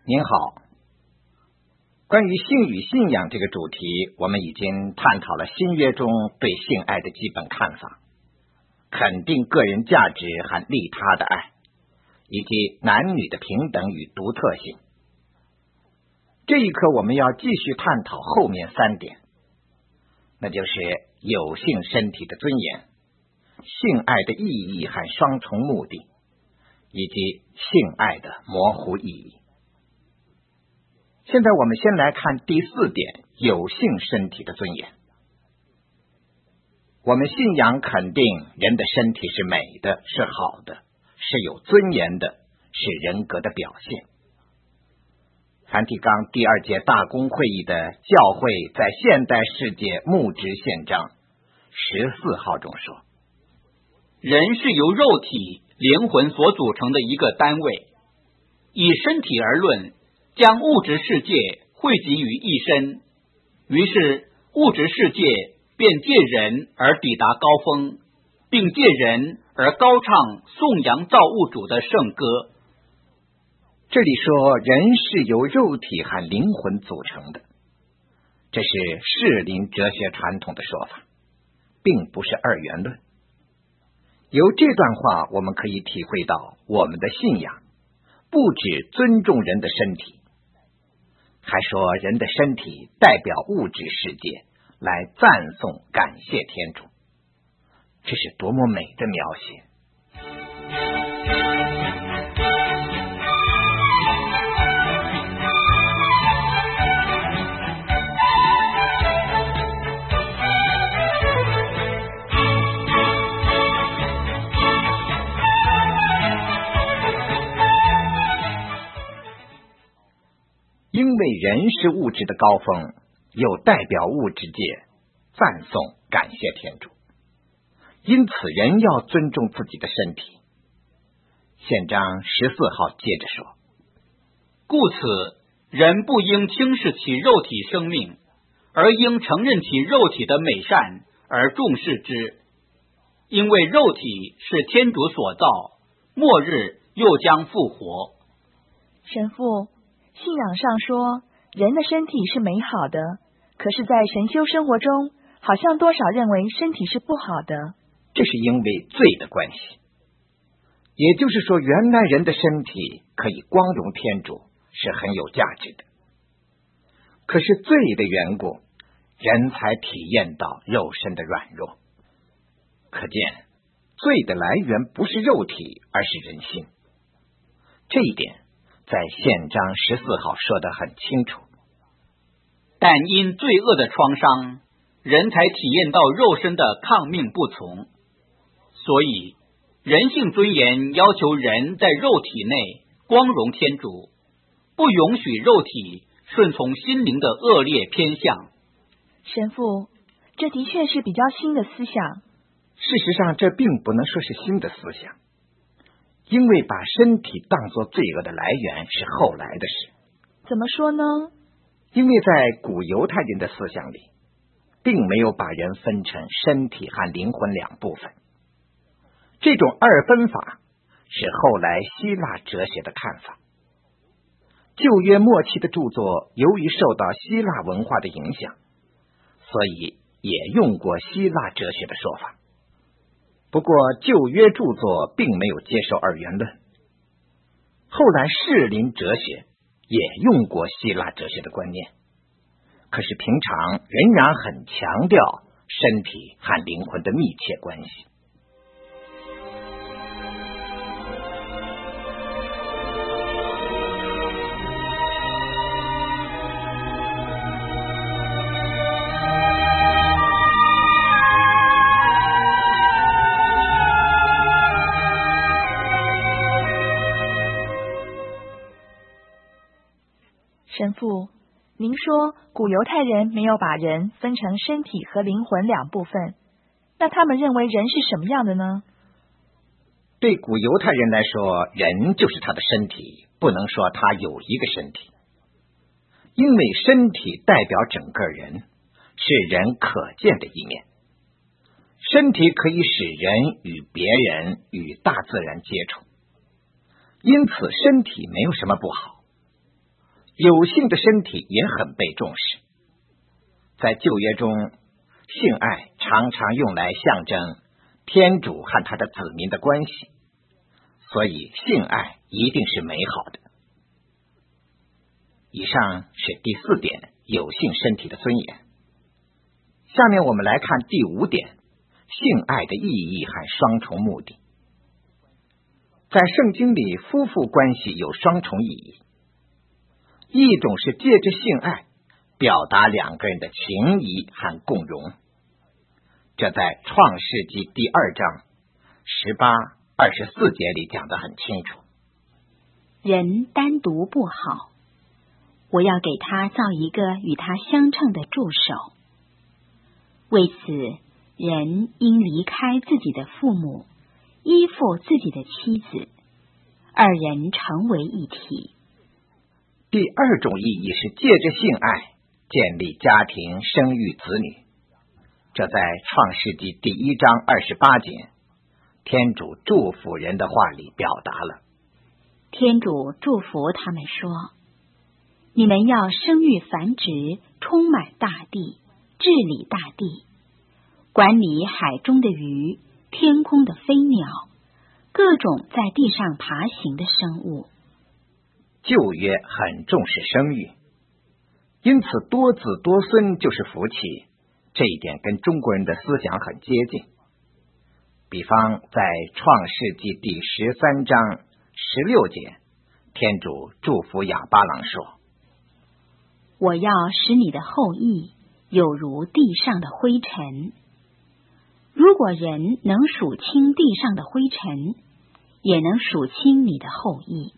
您好，关于性与信仰这个主题，我们已经探讨了新约中对性爱的基本看法，肯定个人价值和利他的爱，以及男女的平等与独特性。这一课我们要继续探讨后面3点，那就是有性身体的尊严、性爱的意义和双重目的，以及性爱的模糊意义。现在我们先来看第4点，有性身体的尊严。我们信仰肯定人的身体是美的，是好的，是有尊严的，是人格的表现。梵蒂冈第2届大公会议的教会在现代世界牧职宪章14号中说， 人是由肉体、灵魂所组成的一个单位，以身体而论，将物质世界汇集于一身，于是物质世界便借人而抵达高峰，并借人而高唱颂扬造物主的圣歌。 这里说人是由肉体和灵魂组成的，这是士林哲学传统的说法，并不是二元论。由这段话我们可以体会到，我们的信仰不只尊重人的身体，还说人的身体代表物质世界来赞颂感谢天主，这是多么美的描写。因为人是物质的高峰，又代表物质界赞颂感谢天主，因此人要尊重自己的身体。宪章14号接着说， 故此人不应轻视其肉体生命，而应承认其肉体的美善而重视之，因为肉体是天主所造，末日又将复活。 神父，信仰上说人的身体是美好的，可是在神修生活中好像多少认为身体是不好的。 这是因为罪的关系，也就是说原来人的身体可以光荣天主，是很有价值的，可是罪的缘故，人才体验到肉身的软弱。可见罪的来源不是肉体，而是人心。这一点在宪章14号说得很清楚。 但因罪恶的创伤，人才体验到肉身的抗命不从，所以人性尊严要求人在肉体内光荣天主，不允许肉体顺从心灵的恶劣偏向。 神父，这的确是比较新的思想。 事实上这并不能说是新的思想，因为把身体当作罪恶的来源是后来的事。 怎么说呢？ 因为在古犹太人的思想里，并没有把人分成身体和灵魂2部分。这种二分法是后来希腊哲学的看法。旧约末期的著作由于受到希腊文化的影响，所以也用过希腊哲学的说法。不过旧约著作并没有接受二元论，后来士林哲学也用过希腊哲学的观念，可是平常仍然很强调身体和灵魂的密切关系。 神父，您说古犹太人没有把人分成身体和灵魂2部分，那他们认为人是什么样的呢？ 对古犹太人来说，人就是他的身体，不能说他有一个身体，因为身体代表整个人，是人可见的一面。身体可以使人与别人与大自然接触，因此身体没有什么不好。 有性的身体也很被重视。在旧约中，性爱常常用来象征天主和他的子民的关系，所以性爱一定是美好的。以上是第4点，有性身体的尊严。下面我们来看第5点，性爱的意义和双重目的。在圣经里，夫妇关系有双重意义，一种是借着性爱表达2个人的情谊和共融，这在创世纪第2章18、24节里讲得很清楚。 人单独不好，我要给他造一个与他相称的助手。为此，人应离开自己的父母，依附自己的妻子，2人成为一体。 第2种意义是借着性爱建立家庭，生育子女，这在创世纪第1章28节天主祝福人的话里表达了。 天主祝福他们说，你们要生育繁殖，充满大地，治理大地，管理海中的鱼，天空的飞鸟，各种在地上爬行的生物。 旧约很重视生育，因此多子多孙就是福气，这一点跟中国人的思想很接近。比方在创世纪第13章16节，天主祝福亚巴郎说， 我要使你的后裔有如地上的灰尘。如果人能数清地上的灰尘，也能数清你的后裔。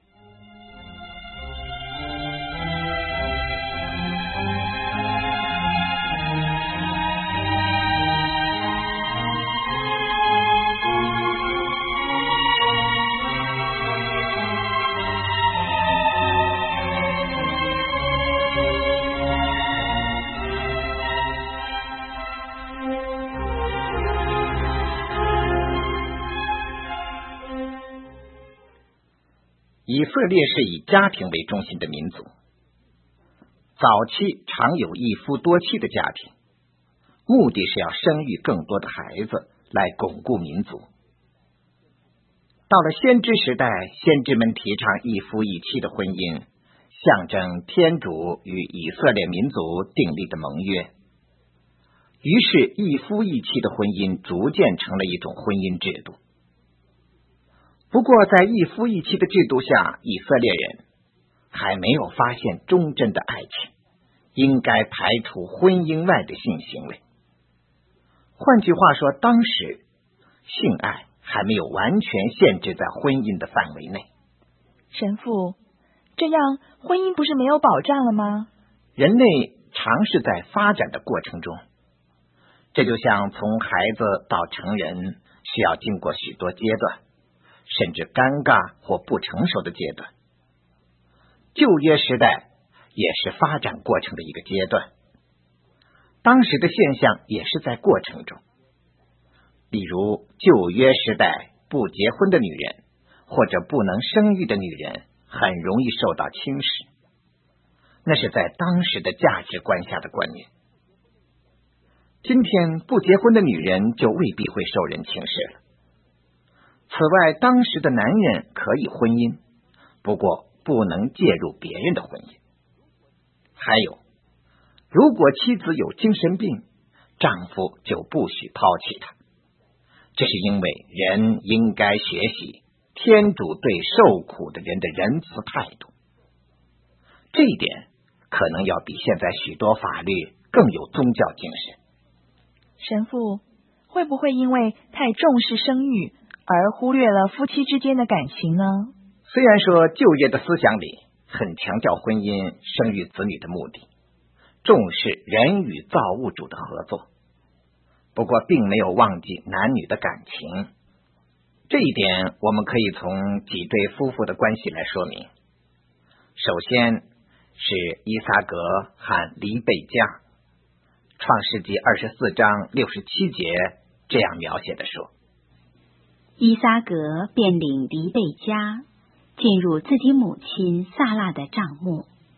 以色列是以家庭为中心的民族，早期常有一夫多妻的家庭，目的是要生育更多的孩子来巩固民族。到了先知时代，先知们提倡一夫一妻的婚姻，象征天主与以色列民族订立的盟约。于是一夫一妻的婚姻逐渐成了一种婚姻制度。不过在一夫一妻的制度下，以色列人还没有发现忠贞的爱情，应该排除婚姻外的性行为。换句话说，当时性爱还没有完全限制在婚姻的范围内。 神父，这样婚姻不是没有保障了吗？ 人类常是在发展的过程中，这就像从孩子到成人需要经过许多阶段，甚至尴尬或不成熟的阶段。旧约时代也是发展过程的一个阶段，当时的现象也是在过程中。例如旧约时代不结婚的女人或者不能生育的女人很容易受到轻视，那是在当时的价值观下的观念。今天不结婚的女人就未必会受人轻视了。此外，当时的男人可以婚姻，不过不能介入别人的婚姻。还有，如果妻子有精神病，丈夫就不许抛弃她。这是因为人应该学习天主对受苦的人的仁慈态度。这一点可能要比现在许多法律更有宗教精神。 神父，会不会因为太重视生育而忽略了夫妻之间的感情呢？ 虽然说旧约的思想里很强调婚姻生育子女的目的，重视人与造物主的合作，不过并没有忘记男女的感情。这一点我们可以从几对夫妇的关系来说明。首先是伊撒格和黎贝加，创世纪24章67节这样描写的说， 伊撒格便领黎贝加进入自己母亲萨拉的帐幕，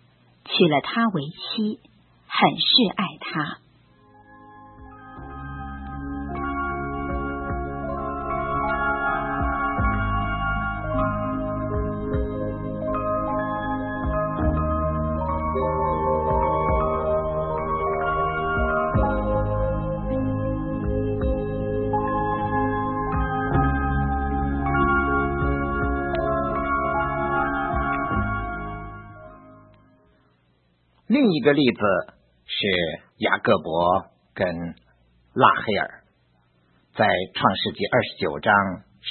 娶了她为妻，很是爱她。 另一个例子是雅各伯跟拉黑尔，在创世纪29章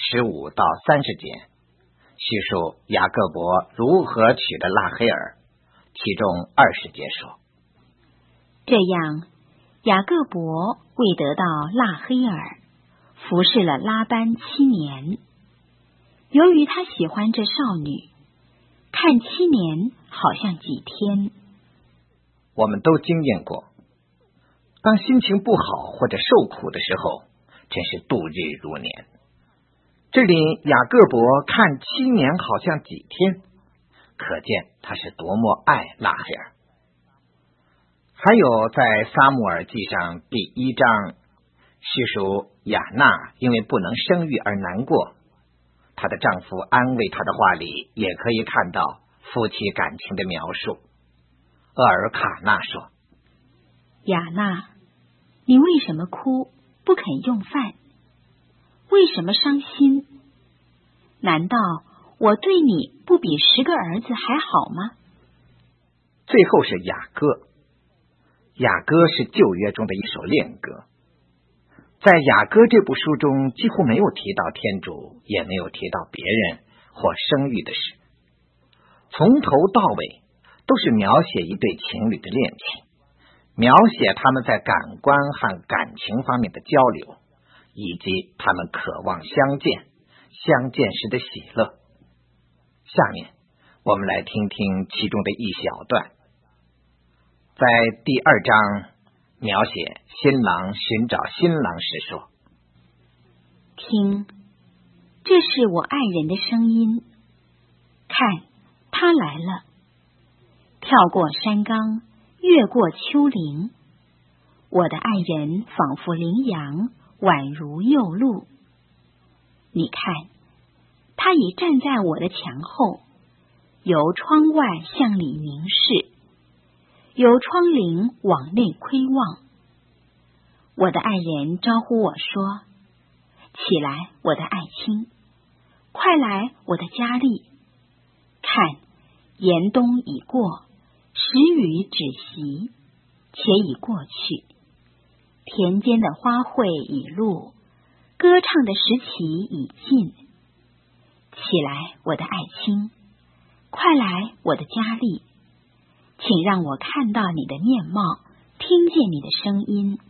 15到30节叙述雅各伯如何娶的拉黑尔，其中20节说： 这样，雅各伯为得到拉黑尔，服侍了拉班7年。由于他喜欢这少女，看7年好像几天。 我们都经验过，当心情不好或者受苦的时候，真是度日如年。这里雅各伯看7年好像几天，可见他是多么爱拉黑尔。还有在撒母耳记上第1章叙述亚娜因为不能生育而难过，她的丈夫安慰她的话里也可以看到夫妻感情的描述。厄尔卡纳说： 亚娜，你为什么哭，不肯用饭？为什么伤心？难道我对你不比10个儿子还好吗？ 最后是雅歌。雅歌是旧约中的一首恋歌，在雅歌这部书中几乎没有提到天主，也没有提到别人或生育的事，从头到尾都是描写一对情侣的恋情，描写他们在感官和感情方面的交流，以及他们渴望相见，相见时的喜乐。下面我们来听听其中的一小段。在第2章描写新郎寻找新郎时说： 听，这是我爱人的声音，看，他来了，跳过山冈，越过丘陵，我的爱人仿佛羚羊，宛如幼鹿。你看，他已站在我的墙后，由窗外向里凝视，由窗棂往内窥望。我的爱人招呼我说：起来，我的爱卿，快来，我的佳丽。看，严冬已过，时雨止息，且已过去，田间的花卉已落，歌唱的时期已尽。起来，我的爱卿，快来，我的佳丽，请让我看到你的面貌，听见你的声音。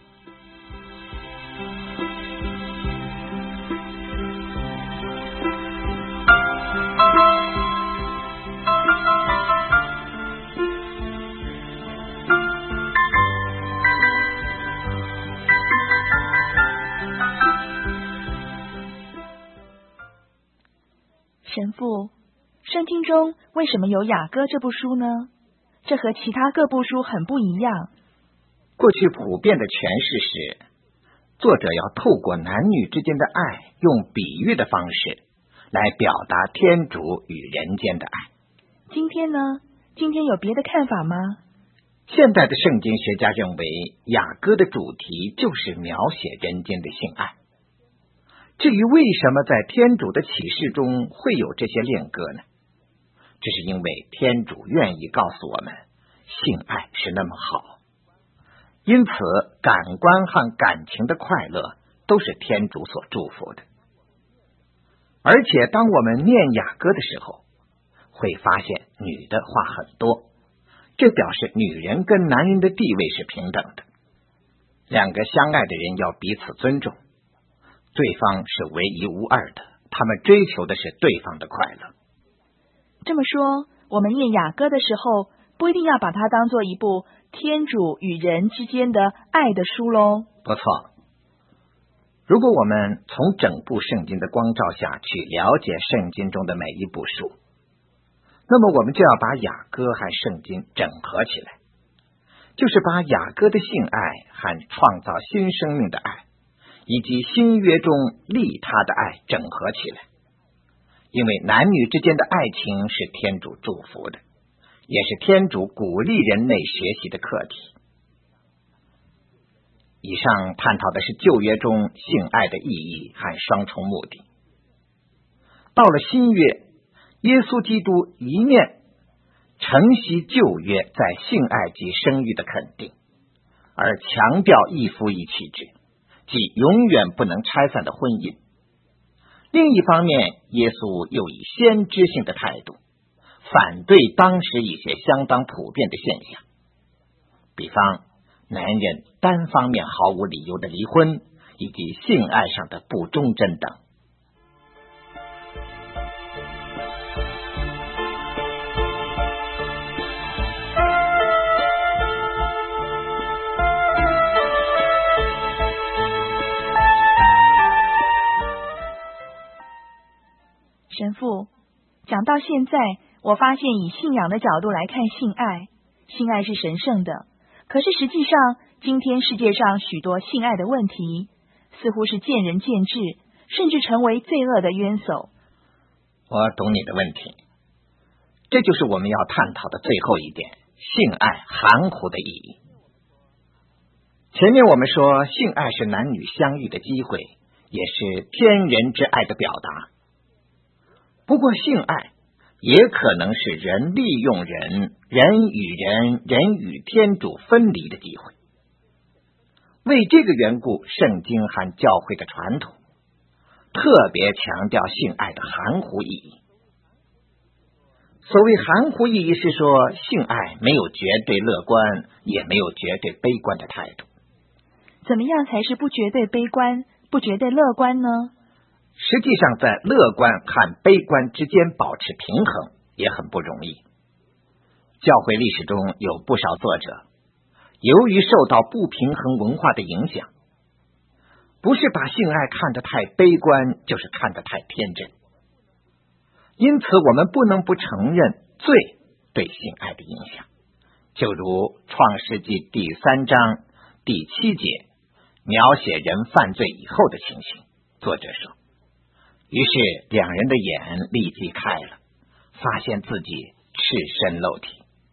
神父，圣经中为什么有雅歌这部书呢？这和其他各部书很不一样。 过去普遍的诠释是，作者要透过男女之间的爱，用比喻的方式来表达天主与人间的爱。 今天呢？今天有别的看法吗？ 现代的圣经学家认为，雅歌的主题就是描写人间的性爱。至于为什么在天主的启示中会有这些恋歌呢？这是因为天主愿意告诉我们，性爱是那么好，因此感官和感情的快乐都是天主所祝福的。而且当我们念雅歌的时候，会发现女的话很多，这表示女人跟男人的地位是平等的，两个相爱的人要彼此尊重，对方是唯一无二的，他们追求的是对方的快乐。 这么说，我们念雅歌的时候，不一定要把它当做一部天主与人之间的爱的书咯。 不错，如果我们从整部圣经的光照下去了解圣经中的每一部书， 那么我们就要把雅歌和圣经整合起来，就是把雅歌的性爱和创造新生命的爱，以及新约中利他的爱整合起来。因为男女之间的爱情是天主祝福的，也是天主鼓励人类学习的课题。以上探讨的是旧约中性爱的意义和双重目的。到了新约，耶稣基督一面承袭旧约在性爱及生育的肯定，而强调一夫一妻制，即永远不能拆散的婚姻。另一方面，耶稣又以先知性的态度反对当时一些相当普遍的现象，比方男人单方面毫无理由的离婚，以及性爱上的不忠贞等。 神父，讲到现在，我发现以信仰的角度来看性爱，性爱是神圣的，可是实际上今天世界上许多性爱的问题似乎是见仁见智，甚至成为罪恶的冤首。 我懂你的问题，这就是我们要探讨的最后一点，性爱含糊的意义。前面我们说性爱是男女相遇的机会，也是天人之爱的表达。不过性爱也可能是人利用人，人与人，人与天主分离的机会。为这个缘故，圣经和教会的传统特别强调性爱的含糊意义。所谓含糊意义是说，性爱没有绝对乐观，也没有绝对悲观的态度。 怎么样才是不绝对悲观，不绝对乐观呢？ 实际上，在乐观和悲观之间保持平衡也很不容易。教会历史中有不少作者，由于受到不平衡文化的影响，不是把性爱看得太悲观，就是看得太天真。因此，我们不能不承认罪对性爱的影响。就如创世纪第3章第7节描写人犯罪以后的情形，作者说，于是两人的眼立即开了，发现自己赤身露体。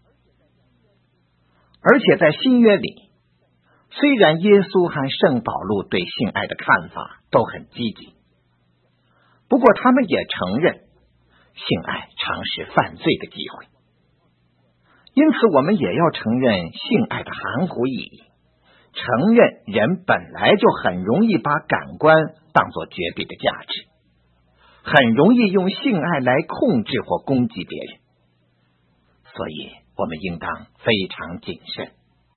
而且在新约里，虽然耶稣和圣保禄对性爱的看法都很积极，不过他们也承认性爱常是犯罪的机会。因此我们也要承认性爱的含糊意义，承认人本来就很容易把感官当作绝对的价值，很容易用性爱来控制或攻击别人，所以我们应当非常谨慎。